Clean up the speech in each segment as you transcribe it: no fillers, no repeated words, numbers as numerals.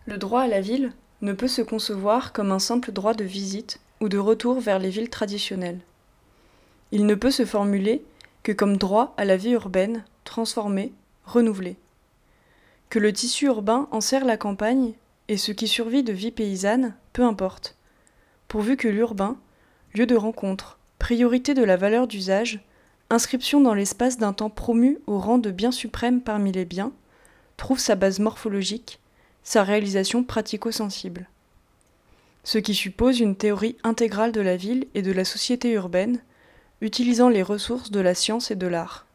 Le droit à la ville ne peut se concevoir comme un simple droit de visite ou de retour vers les villes traditionnelles. Il ne peut se formuler que comme droit à la vie urbaine, transformée, renouvelée. Que le tissu urbain enserre la campagne et ce qui survit de vie paysanne, peu importe, pourvu que l'urbain, lieu de rencontre, priorité de la valeur d'usage, inscription dans l'espace d'un temps promu au rang de bien suprême parmi les biens, trouve sa base morphologique, sa réalisation pratico-sensible. Ce qui suppose une théorie intégrale de la ville et de la société urbaine, utilisant les ressources de la science et de l'art.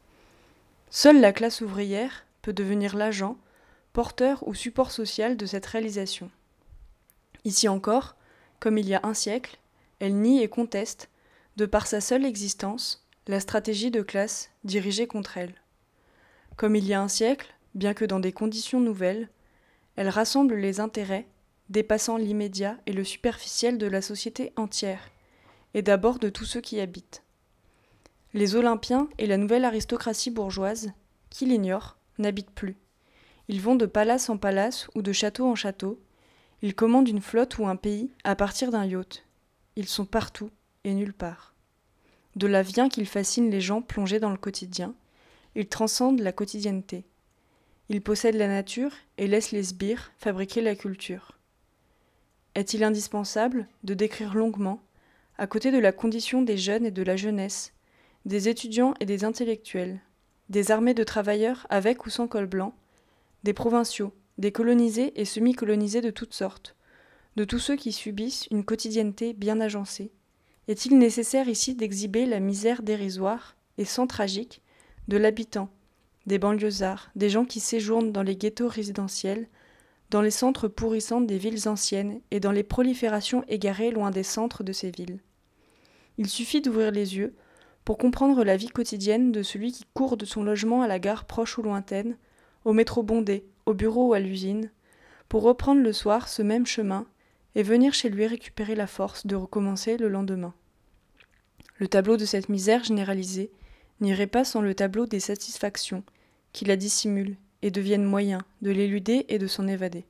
Seule la classe ouvrière peut devenir l'agent, porteur ou support social de cette réalisation. Ici encore, comme il y a un siècle, elle nie et conteste, de par sa seule existence, la stratégie de classe dirigée contre elle. Comme il y a un siècle, bien que dans des conditions nouvelles, elle rassemble les intérêts, dépassant l'immédiat et le superficiel de la société entière, et d'abord de tous ceux qui y habitent. Les Olympiens et la nouvelle aristocratie bourgeoise, qui l'ignorent, n'habitent plus. Ils vont de palace en palace ou de château en château. Ils commandent une flotte ou un pays à partir d'un yacht. Ils sont partout et nulle part. De là vient qu'ils fascinent les gens plongés dans le quotidien. Ils transcendent la quotidienneté. Ils possèdent la nature et laissent les sbires fabriquer la culture. Est-il indispensable de décrire longuement, à côté de la condition des jeunes et de la jeunesse, des étudiants et des intellectuels, des armées de travailleurs avec ou sans col blanc, des provinciaux, des colonisés et semi-colonisés de toutes sortes, de tous ceux qui subissent une quotidienneté bien agencée? Est-il nécessaire ici d'exhiber la misère dérisoire et sans tragique de l'habitant, des banlieusards, des gens qui séjournent dans les ghettos résidentiels, dans les centres pourrissants des villes anciennes et dans les proliférations égarées loin des centres de ces villes? Il suffit d'ouvrir les yeux pour comprendre la vie quotidienne de celui qui court de son logement à la gare proche ou lointaine, au métro bondé, au bureau ou à l'usine, pour reprendre le soir ce même chemin et venir chez lui récupérer la force de recommencer le lendemain. Le tableau de cette misère généralisée n'irait pas sans le tableau des satisfactions qui la dissimulent et deviennent moyens de l'éluder et de s'en évader.